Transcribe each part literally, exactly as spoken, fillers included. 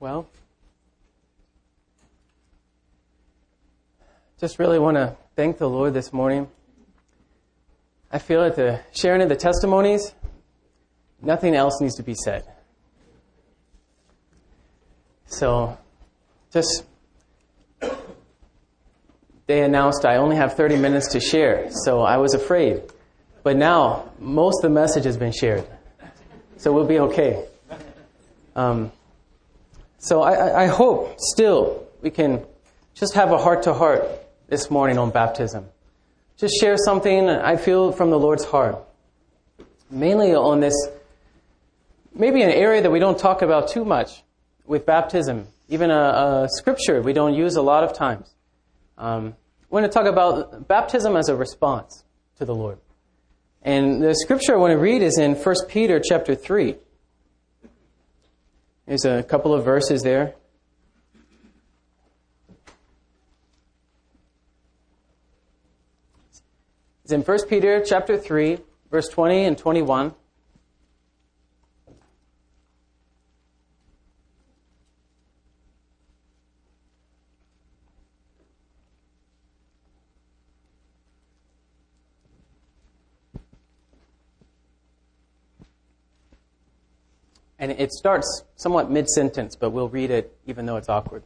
Well, just really want to thank the Lord this morning. I feel at the sharing of the testimonies, nothing else needs to be said. So, just, they announced I only have thirty minutes to share, so I was afraid. But now, most of the message has been shared, so we'll be okay. Um, so I, I hope still we can just have a heart-to-heart this morning on baptism. Just share something I feel from the Lord's heart. Mainly on this, maybe an area that we don't talk about too much with baptism. Even a, a scripture we don't use a lot of times. Um, we're going to talk about baptism as a response to the Lord. And the scripture I want to read is in First Peter chapter three. There's a couple of verses there. It's in First Peter chapter three, verse twenty and twenty-one. And it starts somewhat mid-sentence, but we'll read it even though it's awkward.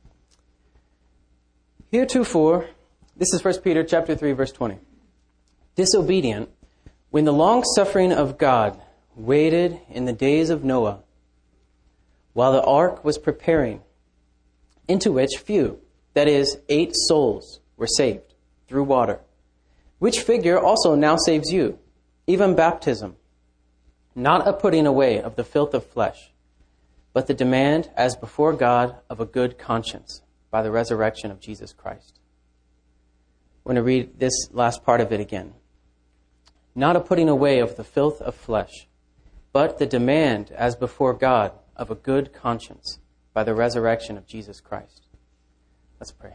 Heretofore, this is First Peter chapter three, verse twenty. Disobedient, when the long-suffering of God waited in the days of Noah, while the ark was preparing, into which few, that is, eight souls, were saved through water, which figure also now saves you, even baptism, not a putting away of the filth of flesh, but the demand, as before God, of a good conscience by the resurrection of Jesus Christ. We're going to read this last part of it again. Not a putting away of the filth of flesh, but the demand, as before God, of a good conscience by the resurrection of Jesus Christ. Let's pray.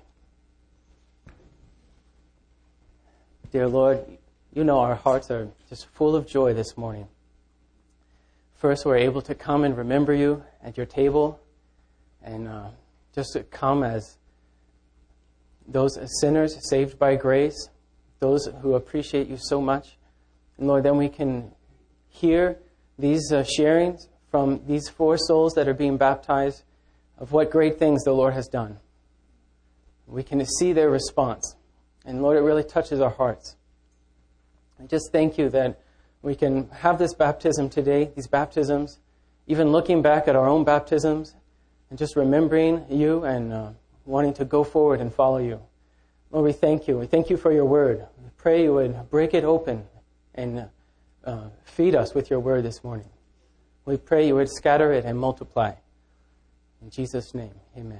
Dear Lord, you know our hearts are just full of joy this morning. First, we're able to come and remember you at your table and uh, just to come as those sinners saved by grace, those who appreciate you so much. And Lord, then we can hear these uh, sharings from these four souls that are being baptized of what great things the Lord has done. We can see their response. And Lord, it really touches our hearts. I just thank you that we can have this baptism today, these baptisms, even looking back at our own baptisms and just remembering you and uh, wanting to go forward and follow you. Lord, we thank you. We thank you for your word. We pray you would break it open and uh, feed us with your word this morning. We pray you would scatter it and multiply. In Jesus' name, amen.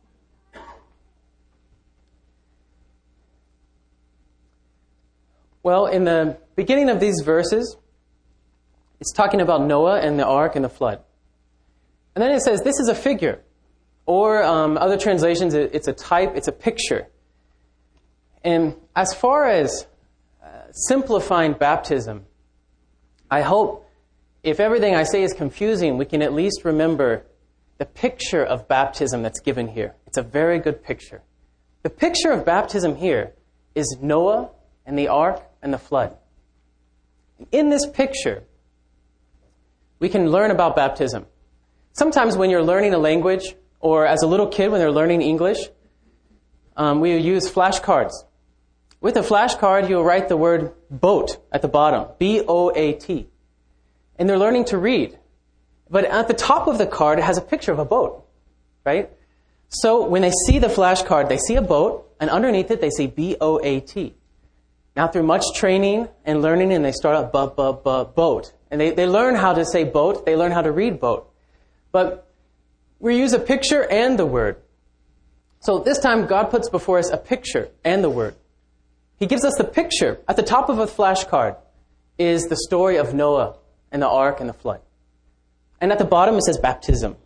Well, in the beginning of these verses, it's talking about Noah and the ark and the flood. And then it says, this is a figure. Or um, other translations, it's a type, it's a picture. And as far as uh, simplifying baptism, I hope if everything I say is confusing, we can at least remember the picture of baptism that's given here. It's a very good picture. The picture of baptism here is Noah and the ark and the flood. In this picture, we can learn about baptism. Sometimes when you're learning a language, or as a little kid when they're learning English, um, we use flashcards. With a flashcard, you'll write the word boat at the bottom, B O A T. And they're learning to read. But at the top of the card, it has a picture of a boat, right? So when they see the flashcard, they see a boat, and underneath it, they see B O A T. Now, through much training and learning, and they start out, bu, bu, bu, boat. And they, they learn how to say boat. They learn how to read boat. But we use a picture and the word. So this time, God puts before us a picture and the word. He gives us the picture. At the top of a flashcard is the story of Noah and the ark and the flood. And at the bottom, it says baptism.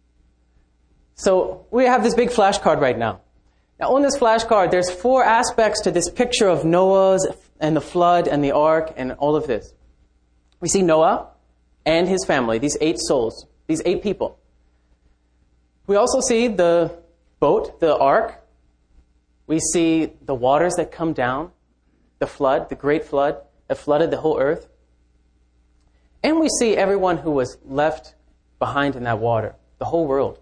So we have this big flashcard right now. Now, on this flashcard, there's four aspects to this picture of Noah's and the flood and the ark and all of this. We see Noah and his family, these eight souls, these eight people. We also see the boat, the ark. We see the waters that come down, the flood, the great flood that flooded the whole earth. And we see everyone who was left behind in that water, the whole world.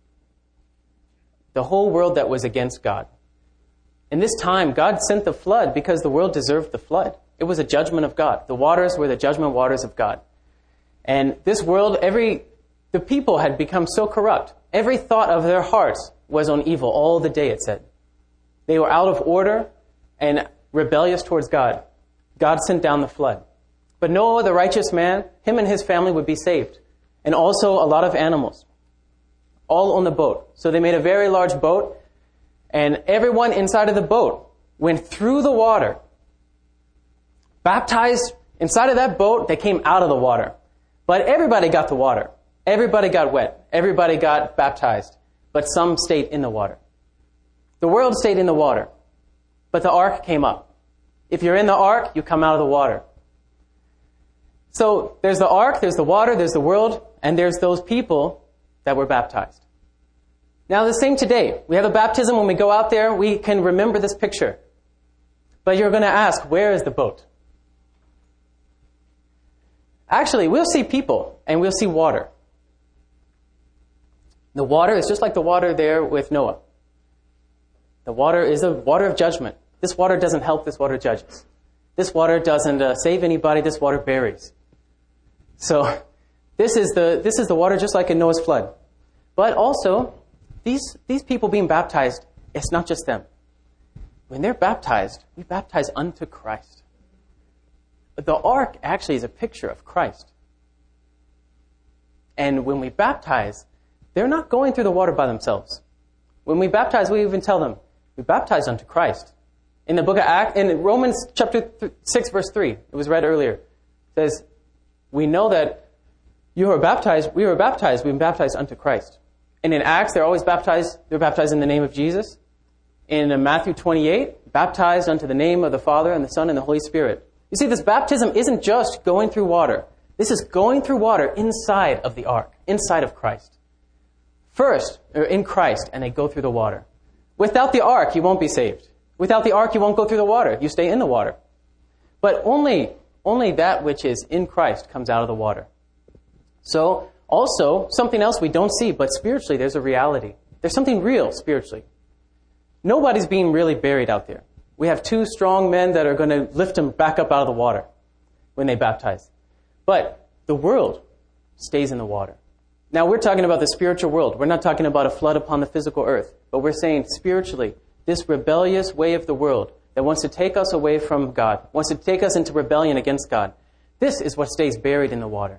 The whole world that was against God. In this time, God sent the flood because the world deserved the flood. It was a judgment of God. The waters were the judgment waters of God. And this world, every the people had become so corrupt. Every thought of their hearts was on evil all the day, it said. They were out of order and rebellious towards God. God sent down the flood. But Noah, the righteous man, him and his family would be saved. And also a lot of animals. All on the boat. So they made a very large boat. And everyone inside of the boat went through the water. Baptized inside of that boat, they came out of the water. But everybody got the water. Everybody got wet. Everybody got baptized. But some stayed in the water. The world stayed in the water. But the ark came up. If you're in the ark, you come out of the water. So there's the ark, there's the water, there's the world, and there's those people that were baptized. Now the same today. We have a baptism. When we go out there, we can remember this picture. But you're going to ask, where is the boat? Actually, we'll see people and we'll see water. The water is just like the water there with Noah. The water is a water of judgment. This water doesn't help, this water judges. This water doesn't uh, save anybody, this water buries. So this is the this is the water just like in Noah's flood. But also, these these people being baptized, it's not just them. When they're baptized, we baptize unto Christ. The ark actually is a picture of Christ. And when we baptize, they're not going through the water by themselves. When we baptize, we even tell them, we baptize unto Christ. In the book of Acts, in Romans chapter six, verse three, it was read earlier, it says, we know that you are baptized, we were baptized, we've been baptized unto Christ. And in Acts, they're always baptized, they're baptized in the name of Jesus. In Matthew twenty-eight, baptized unto the name of the Father and the Son and the Holy Spirit. You see, this baptism isn't just going through water. This is going through water inside of the ark, inside of Christ. First, or in Christ, and they go through the water. Without the ark, you won't be saved. Without the ark, you won't go through the water. You stay in the water. But only, only that which is in Christ comes out of the water. So, also, something else we don't see, but spiritually there's a reality. There's something real spiritually. Nobody's being really buried out there. We have two strong men that are going to lift them back up out of the water when they baptize. But the world stays in the water. Now, we're talking about the spiritual world. We're not talking about a flood upon the physical earth. But we're saying spiritually, this rebellious way of the world that wants to take us away from God, wants to take us into rebellion against God, this is what stays buried in the water.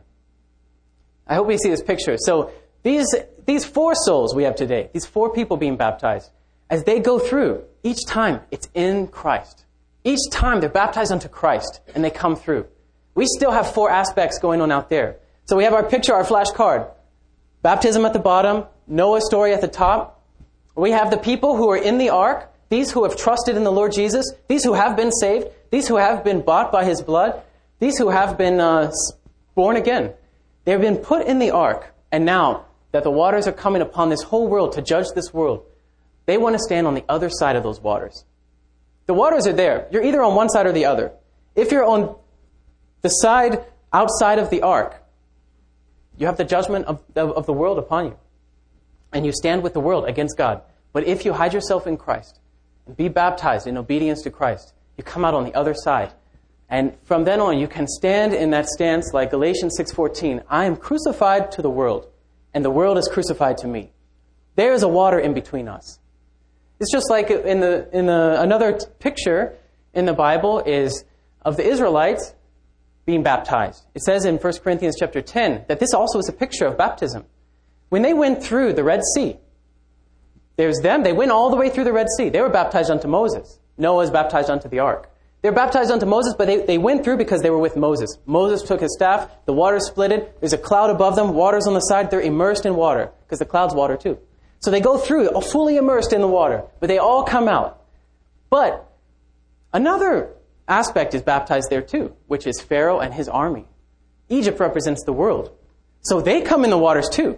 I hope we see this picture. So these, these four souls we have today, these four people being baptized, as they go through, each time it's in Christ. Each time they're baptized unto Christ and they come through. We still have four aspects going on out there. So we have our picture, our flashcard. Baptism at the bottom, Noah's story at the top. We have the people who are in the ark, these who have trusted in the Lord Jesus, these who have been saved, these who have been bought by His blood, these who have been uh, born again. They've been put in the ark, and now that the waters are coming upon this whole world to judge this world, they want to stand on the other side of those waters. The waters are there. You're either on one side or the other. If you're on the side outside of the ark, you have the judgment of, of, of the world upon you. And you stand with the world against God. But if you hide yourself in Christ and be baptized in obedience to Christ, you come out on the other side. And from then on, you can stand in that stance like Galatians six fourteen. I am crucified to the world, and the world is crucified to me. There is a water in between us. It's just like in the in the another picture in the Bible is of the Israelites being baptized. It says in First Corinthians chapter ten that this also is a picture of baptism. When they went through the Red Sea, there's them. They went all the way through the Red Sea. They were baptized unto Moses. Noah is baptized unto the ark. They were baptized unto Moses, but they, they went through because they were with Moses. Moses took his staff. The water splitted. There's a cloud above them. Water's on the side. They're immersed in water because the cloud's water too. So they go through, fully immersed in the water, but they all come out. But another aspect is baptized there too, which is Pharaoh and his army. Egypt represents the world. So they come in the waters too,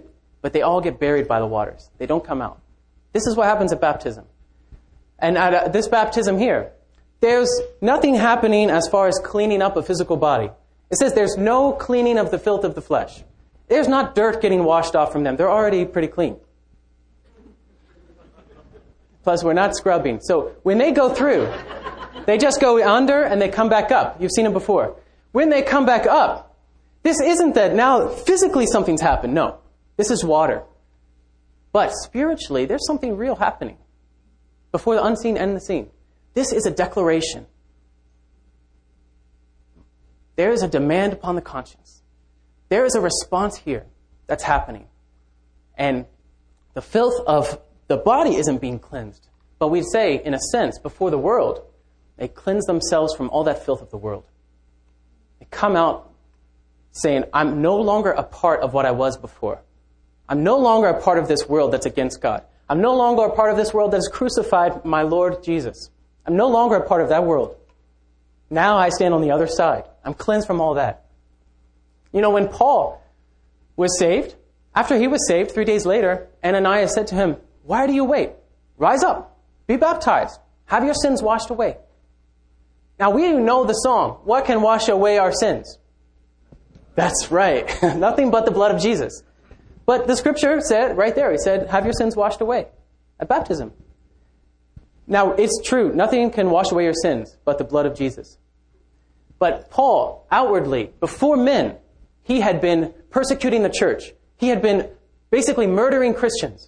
but they all get buried by the waters. They don't come out. This is what happens at baptism. And at uh, this baptism here, there's nothing happening as far as cleaning up a physical body. It says there's no cleaning of the filth of the flesh. There's not dirt getting washed off from them. They're already pretty clean. Plus, we're not scrubbing. So when they go through, they just go under and they come back up. You've seen it before. When they come back up, this isn't that now physically something's happened. No, this is water. But spiritually, there's something real happening before the unseen and the seen. This is a declaration. There is a demand upon the conscience. There is a response here that's happening. And the filth of the body isn't being cleansed. But we'd say, in a sense, before the world, they cleanse themselves from all that filth of the world. They come out saying, I'm no longer a part of what I was before. I'm no longer a part of this world that's against God. I'm no longer a part of this world that has crucified my Lord Jesus. I'm no longer a part of that world. Now I stand on the other side. I'm cleansed from all that. You know, when Paul was saved, after he was saved, three days later, Ananias said to him, why do you wait? Rise up, be baptized, have your sins washed away. Now we know the song, what can wash away our sins? That's right, nothing but the blood of Jesus. But the scripture said right there, he said, have your sins washed away at baptism. Now, it's true, nothing can wash away your sins but the blood of Jesus. But Paul, outwardly, before men, he had been persecuting the church. He had been basically murdering Christians.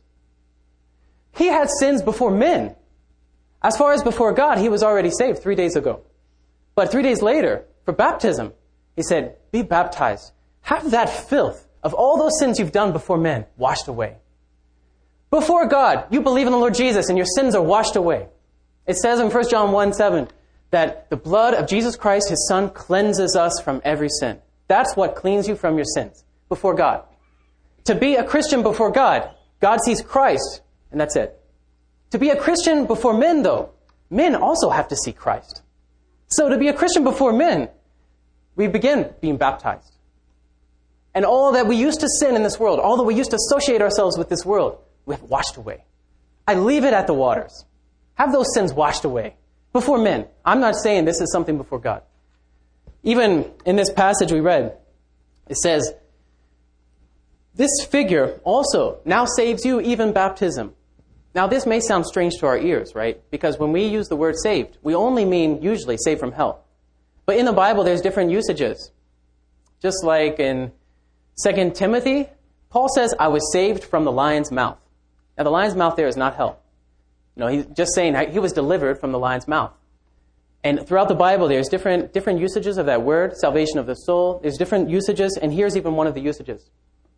He had sins before men. As far as before God, he was already saved three days ago. But three days later, for baptism, he said, be baptized. Have that filth of all those sins you've done before men washed away. Before God, you believe in the Lord Jesus and your sins are washed away. It says in First John one seven that the blood of Jesus Christ, his Son, cleanses us from every sin. That's what cleans you from your sins before God. To be a Christian before God, God sees Christ, and that's it. To be a Christian before men, though, men also have to see Christ. So to be a Christian before men, we begin being baptized. And all that we used to sin in this world, all that we used to associate ourselves with this world, we have washed away. I leave it at the waters. Have those sins washed away before men. I'm not saying this is something before God. Even in this passage we read, it says, this figure also now saves you, even baptism. Now this may sound strange to our ears, right? Because when we use the word saved, we only mean usually saved from hell. But in the Bible, there's different usages. Just like in Second Timothy, Paul says, I was saved from the lion's mouth. Now the lion's mouth there is not hell. You know, he's just saying he was delivered from the lion's mouth. And throughout the Bible, there's different different usages of that word, salvation of the soul. There's different usages, and here's even one of the usages.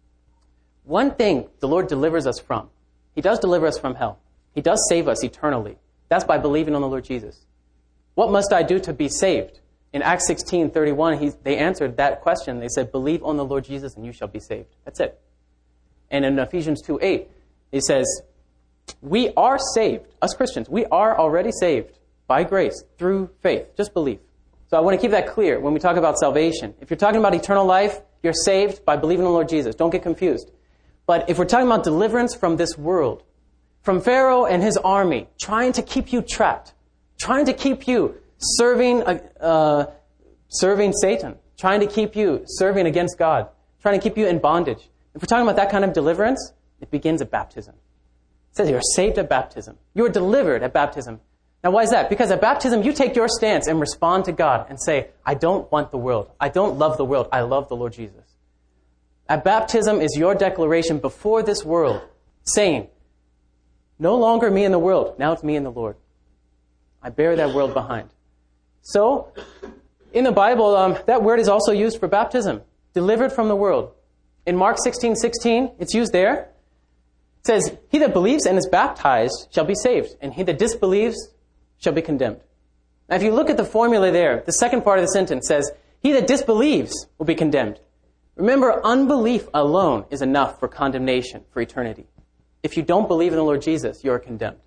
One thing the Lord delivers us from. He does deliver us from hell. He does save us eternally. That's by believing on the Lord Jesus. What must I do to be saved? In Acts sixteen thirty-one, he, they answered that question. They said, believe on the Lord Jesus and you shall be saved. That's it. And in Ephesians two eight, he says, we are saved, us Christians, we are already saved by grace through faith. Just believe. So I want to keep that clear when we talk about salvation. If you're talking about eternal life, you're saved by believing in the Lord Jesus. Don't get confused. But if we're talking about deliverance from this world, from Pharaoh and his army, trying to keep you trapped, trying to keep you serving, uh, serving Satan, trying to keep you serving against God, trying to keep you in bondage. If we're talking about that kind of deliverance, it begins at baptism. It says you're saved at baptism. You're delivered at baptism. Now, why is that? Because at baptism, you take your stance and respond to God and say, I don't want the world. I don't love the world. I love the Lord Jesus. At baptism is your declaration before this world, saying, no longer me in the world. Now it's me in the Lord. I bear that world behind. So, in the Bible, um, that word is also used for baptism. Delivered from the world. In Mark sixteen sixteen, it's used there. It says, he that believes and is baptized shall be saved, and he that disbelieves shall be condemned. Now, if you look at the formula there, the second part of the sentence says, he that disbelieves will be condemned. Remember, unbelief alone is enough for condemnation for eternity. If you don't believe in the Lord Jesus, you're condemned.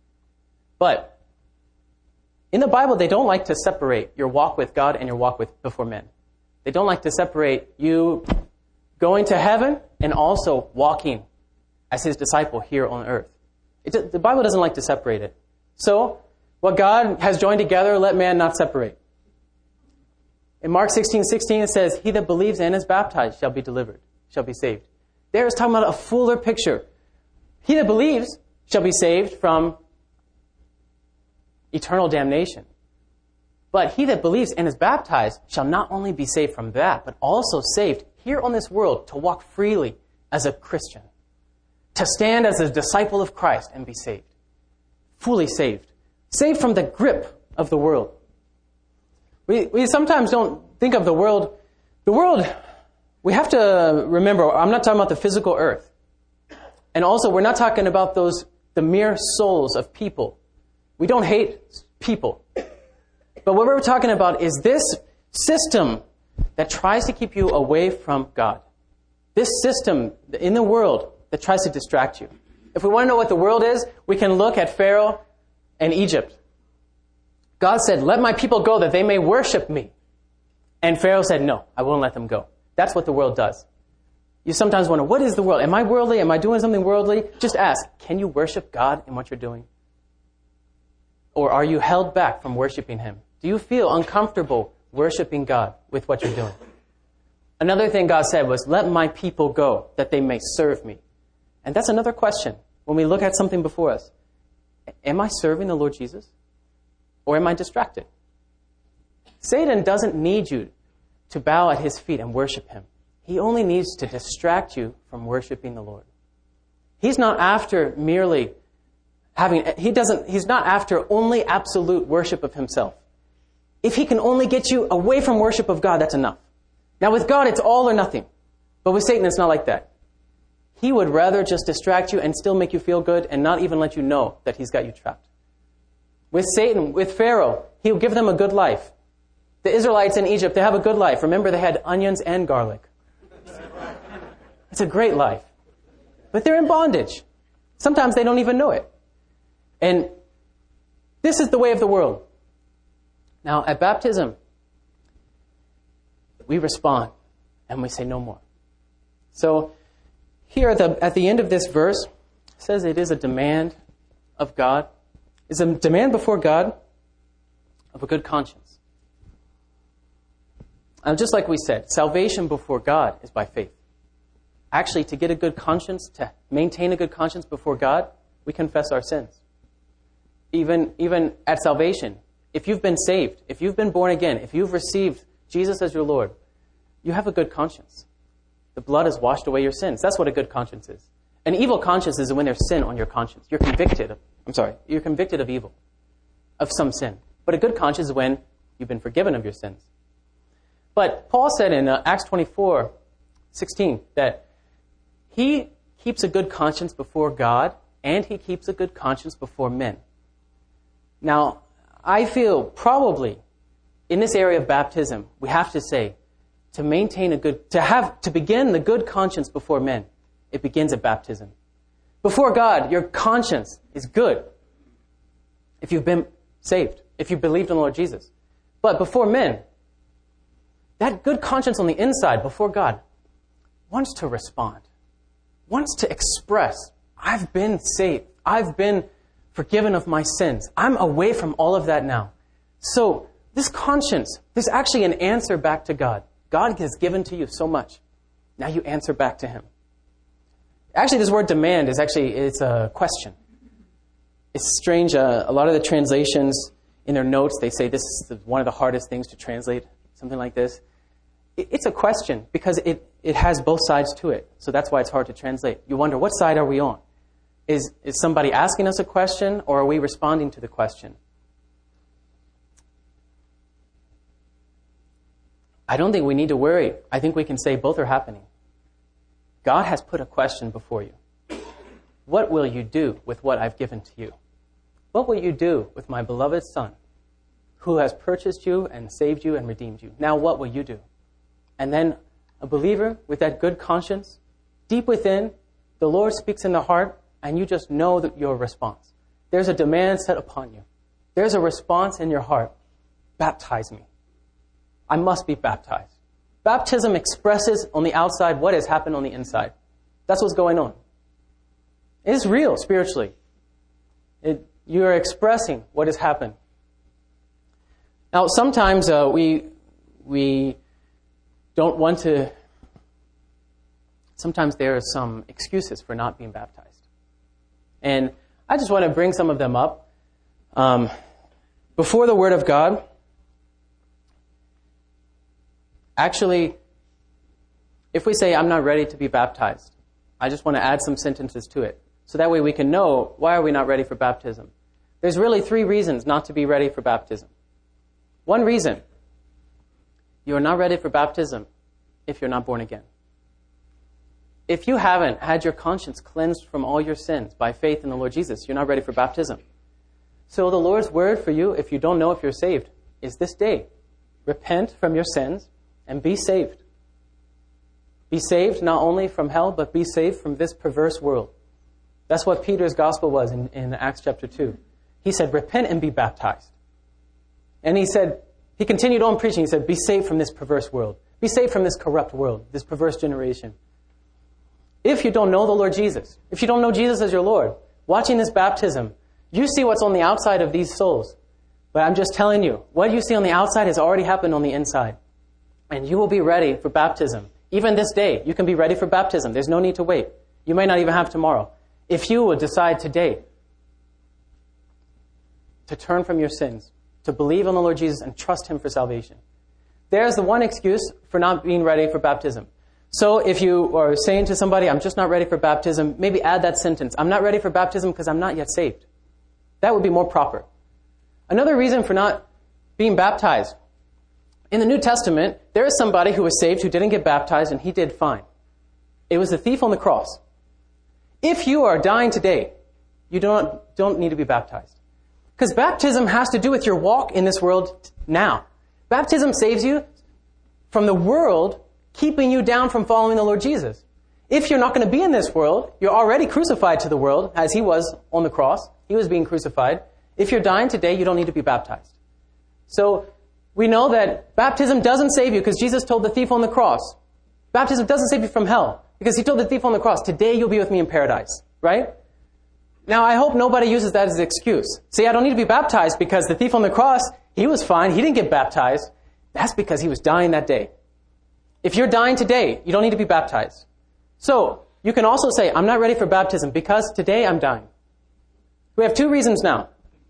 But in the Bible, they don't like to separate your walk with God and your walk with before men. They don't like to separate you going to heaven and also walking as his disciple here on earth. It, the Bible doesn't like to separate it. So, what God has joined together, let man not separate. In Mark sixteen sixteen, it says, he that believes and is baptized shall be delivered, shall be saved. There is talking about a fuller picture. He that believes shall be saved from eternal damnation. But he that believes and is baptized shall not only be saved from that, but also saved here on this world to walk freely as a Christian, to stand as a disciple of Christ and be saved, fully saved, saved from the grip of the world. We, we sometimes don't think of the world. The world, we have to remember, I'm not talking about the physical earth. And also, we're not talking about those, the mere souls of people. We don't hate people. But what we're talking about is this system that tries to keep you away from God. This system in the world that tries to distract you. If we want to know what the world is, we can look at Pharaoh and Egypt. God said, let my people go that they may worship me. And Pharaoh said, no, I won't let them go. That's what the world does. You sometimes wonder, what is the world? Am I worldly? Am I doing something worldly? Just ask, can you worship God in what you're doing? Or are you held back from worshiping Him? Do you feel uncomfortable worshiping God with what you're doing? Another thing God said was, let my people go that they may serve me. And that's another question when we look at something before us. Am I serving the Lord Jesus? Or am I distracted? Satan doesn't need you to bow at his feet and worship him. He only needs to distract you from worshiping the Lord. He's not after merely having, he doesn't, he's not after only absolute worship of himself. If he can only get you away from worship of God, that's enough. Now with God, it's all or nothing. But with Satan, it's not like that. He would rather just distract you and still make you feel good and not even let you know that he's got you trapped. With Satan, with Pharaoh, he'll give them a good life. The Israelites in Egypt, they have a good life. Remember, they had onions and garlic. It's a great life. But they're in bondage. Sometimes they don't even know it. And this is the way of the world. Now, at baptism, we respond and we say no more. So, here at the, at the end of this verse, it says it is a demand of God. It's a demand before God of a good conscience. And just like we said, salvation before God is by faith. Actually, to get a good conscience, to maintain a good conscience before God, we confess our sins. Even, even at salvation, if you've been saved, if you've been born again, if you've received Jesus as your Lord, you have a good conscience. The blood has washed away your sins. That's what a good conscience is. An evil conscience is when there's sin on your conscience. You're convicted of, I'm sorry, you're convicted of evil, of some sin. But a good conscience is when you've been forgiven of your sins. But Paul said in uh, Acts twenty-four sixteen that he keeps a good conscience before God and he keeps a good conscience before men. Now, I feel probably in this area of baptism, we have to say, to maintain a good, to have, to begin the good conscience before men, it begins at baptism. Before God, your conscience is good if you've been saved, if you believed in the Lord Jesus. But before men, that good conscience on the inside before God wants to respond, wants to express, I've been saved, I've been forgiven of my sins, I'm away from all of that now. So this conscience, there's actually an answer back to God. God has given to you so much. Now you answer back to Him. Actually, this word demand is actually, it's a question. It's strange. Uh, a lot of the translations in their notes, they say this is the, one of the hardest things to translate, something like this. It, it's a question because it, it has both sides to it. So that's why it's hard to translate. You wonder, what side are we on? Is, is somebody asking us a question or are we responding to the question? I don't think we need to worry. I think we can say both are happening. God has put a question before you. What will you do with what I've given to you? What will you do with my beloved Son, who has purchased you and saved you and redeemed you? Now what will you do? And then a believer with that good conscience, deep within, the Lord speaks in the heart, and you just know that your response. There's a demand set upon you. There's a response in your heart. Baptize me. I must be baptized. Baptism expresses on the outside what has happened on the inside. That's what's going on. It is real spiritually. It, you are expressing what has happened. Now, sometimes uh, we we don't want to. Sometimes there are some excuses for not being baptized, and I just want to bring some of them up um, before the Word of God. Actually, if we say, I'm not ready to be baptized, I just want to add some sentences to it. So that way we can know, why are we not ready for baptism? There's really three reasons not to be ready for baptism. One reason, you are not ready for baptism if you're not born again. If you haven't had your conscience cleansed from all your sins by faith in the Lord Jesus, you're not ready for baptism. So the Lord's word for you, if you don't know if you're saved, is this day. Repent from your sins and be saved. Be saved not only from hell, but be saved from this perverse world. That's what Peter's gospel was in, in Acts chapter two. He said, repent and be baptized. And he said, he continued on preaching. He said, be saved from this perverse world. Be saved from this corrupt world, this perverse generation. If you don't know the Lord Jesus, if you don't know Jesus as your Lord, watching this baptism, you see what's on the outside of these souls. But I'm just telling you, what you see on the outside has already happened on the inside. And you will be ready for baptism. Even this day, you can be ready for baptism. There's no need to wait. You may not even have tomorrow. If you would decide today to turn from your sins, to believe on the Lord Jesus and trust Him for salvation. There's the one excuse for not being ready for baptism. So if you are saying to somebody, I'm just not ready for baptism, maybe add that sentence. I'm not ready for baptism because I'm not yet saved. That would be more proper. Another reason for not being baptized. In the New Testament, there is somebody who was saved who didn't get baptized, and he did fine. It was the thief on the cross. If you are dying today, you don't, don't need to be baptized. Because baptism has to do with your walk in this world now. Baptism saves you from the world keeping you down from following the Lord Jesus. If you're not going to be in this world, you're already crucified to the world, as He was on the cross. He was being crucified. If you're dying today, you don't need to be baptized. So we know that baptism doesn't save you because Jesus told the thief on the cross. Baptism doesn't save you from hell because He told the thief on the cross, today you'll be with me in paradise, right? Now, I hope nobody uses that as an excuse. See, I don't need to be baptized because the thief on the cross, he was fine. He didn't get baptized. That's because he was dying that day. If you're dying today, you don't need to be baptized. So, you can also say, I'm not ready for baptism because today I'm dying. We have two reasons now.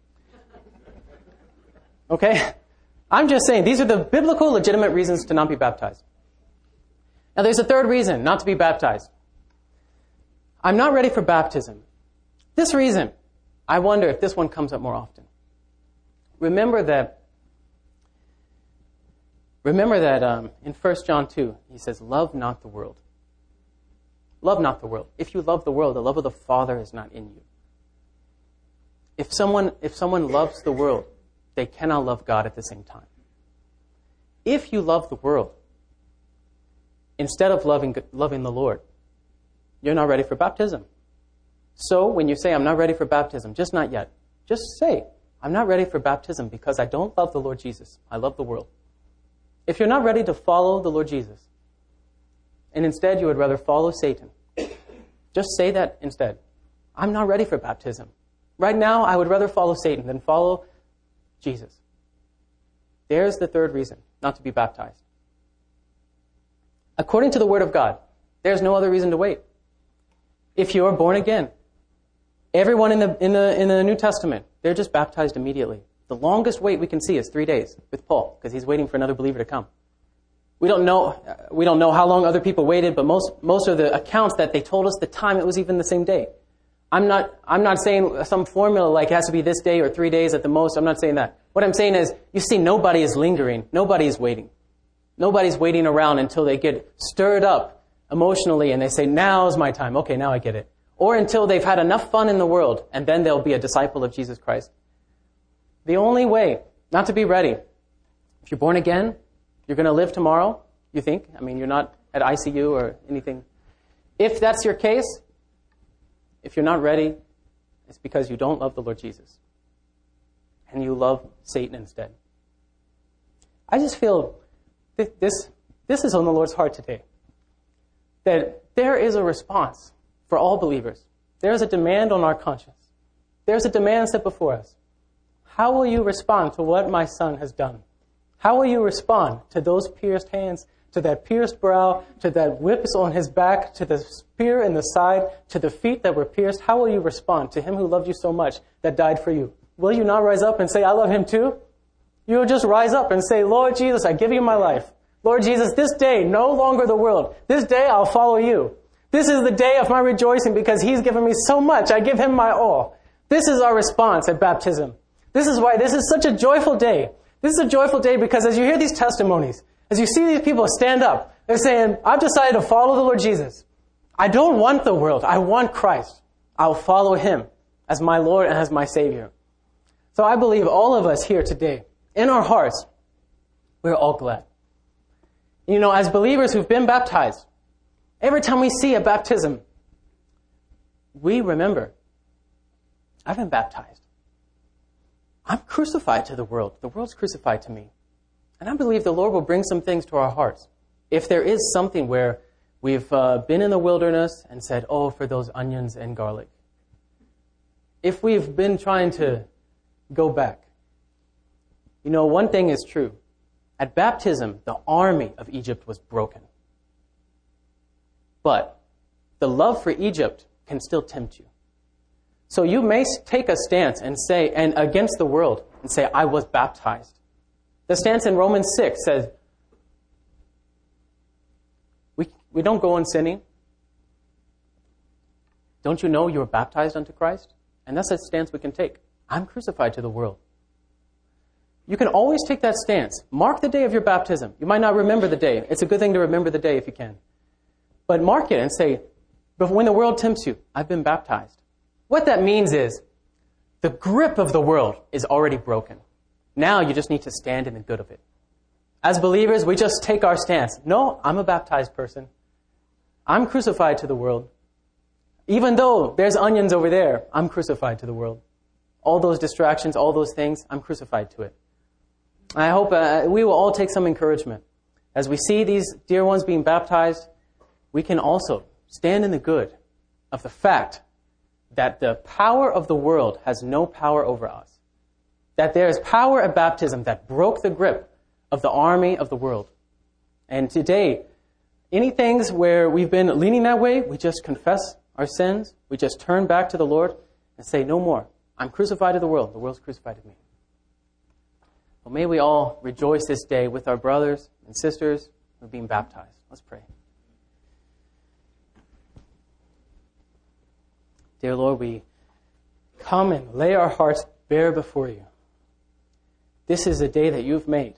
Okay? I'm just saying, these are the biblical, legitimate reasons to not be baptized. Now, there's a third reason not to be baptized. I'm not ready for baptism. This reason, I wonder if this one comes up more often. Remember that, remember that um, in First John two, he says, love not the world. Love not the world. If you love the world, the love of the Father is not in you. If someone, if someone loves the world, they cannot love God at the same time. If you love the world, instead of loving, loving the Lord, you're not ready for baptism. So when you say, I'm not ready for baptism, just not yet, just say, I'm not ready for baptism because I don't love the Lord Jesus. I love the world. If you're not ready to follow the Lord Jesus, and instead you would rather follow Satan, just say that instead. I'm not ready for baptism. Right now, I would rather follow Satan than follow Jesus. There's the third reason not to be baptized. According to the Word of God, there's no other reason to wait. If you are born again, everyone in the in the in the New Testament, they're just baptized immediately. The longest wait we can see is three days with Paul, because he's waiting for another believer to come. We don't know we don't know how long other people waited, but most most of the accounts that they told us the time, it was even the same day. I'm not I'm not saying some formula like it has to be this day or three days at the most. I'm not saying that. What I'm saying is, you see, nobody is lingering. Nobody is waiting. Nobody's waiting around until they get stirred up emotionally and they say, now's my time. Okay, now I get it. Or until they've had enough fun in the world, and then they'll be a disciple of Jesus Christ. The only way not to be ready, if you're born again, you're going to live tomorrow, you think. I mean, you're not at I C U or anything. If that's your case, if you're not ready, it's because you don't love the Lord Jesus. And you love Satan instead. I just feel th- this, this is on the Lord's heart today. That there is a response for all believers. There's a demand on our conscience. There's a demand set before us. How will you respond to what my son has done? How will you respond to those pierced hands, to that pierced brow, to that whips on his back, to the spear in the side, to the feet that were pierced? How will you respond to him who loved you so much that died for you? Will you not rise up and say, I love him too? You will just rise up and say, Lord Jesus, I give you my life. Lord Jesus, this day, no longer the world. This day, I'll follow you. This is the day of my rejoicing because he's given me so much. I give him my all. This is our response at baptism. This is why this is such a joyful day. This is a joyful day because as you hear these testimonies, as you see these people stand up, they're saying, I've decided to follow the Lord Jesus. I don't want the world. I want Christ. I'll follow him as my Lord and as my Savior. So I believe all of us here today, in our hearts, we're all glad. You know, as believers who've been baptized, every time we see a baptism, we remember, I've been baptized. I'm crucified to the world. The world's crucified to me. And I believe the Lord will bring some things to our hearts. If there is something where we've uh, been in the wilderness and said, oh, for those onions and garlic. If we've been trying to go back. You know, one thing is true. At baptism, the army of Egypt was broken. But the love for Egypt can still tempt you. So you may take a stance and say, and against the world, and say, I was baptized. The stance in Romans six says, we, we don't go on sinning. Don't you know you were baptized unto Christ? And that's a stance we can take. I'm crucified to the world. You can always take that stance. Mark the day of your baptism. You might not remember the day. It's a good thing to remember the day if you can. But mark it and say, but when the world tempts you, I've been baptized. What that means is the grip of the world is already broken. Now you just need to stand in the good of it. As believers, we just take our stance. No, I'm a baptized person. I'm crucified to the world. Even though there's onions over there, I'm crucified to the world. All those distractions, all those things, I'm crucified to it. I hope uh, we will all take some encouragement. As we see these dear ones being baptized, we can also stand in the good of the fact that the power of the world has no power over us. That there is power at baptism that broke the grip of the army of the world. And today, any things where we've been leaning that way, we just confess our sins, we just turn back to the Lord and say, no more. I'm crucified to the world. The world's crucified to me. Well, may we all rejoice this day with our brothers and sisters who are being baptized. Let's pray. Dear Lord, we come and lay our hearts bare before you. This is a day that you've made.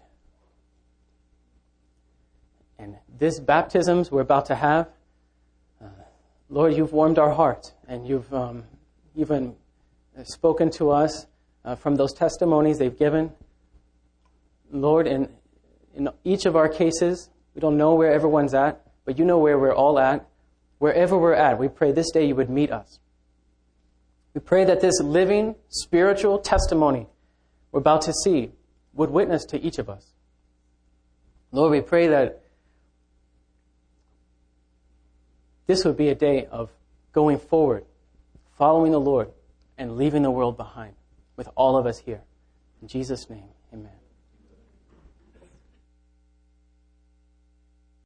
And this baptisms we're about to have, uh, Lord, you've warmed our hearts and you've um, even spoken to us uh, from those testimonies they've given. Lord, in, in each of our cases, we don't know where everyone's at, but you know where we're all at. Wherever we're at, we pray this day you would meet us. We pray that this living, spiritual testimony we're about to see would witness to each of us. Lord, we pray that this would be a day of going forward, following the Lord, and leaving the world behind with all of us here. In Jesus' name, amen.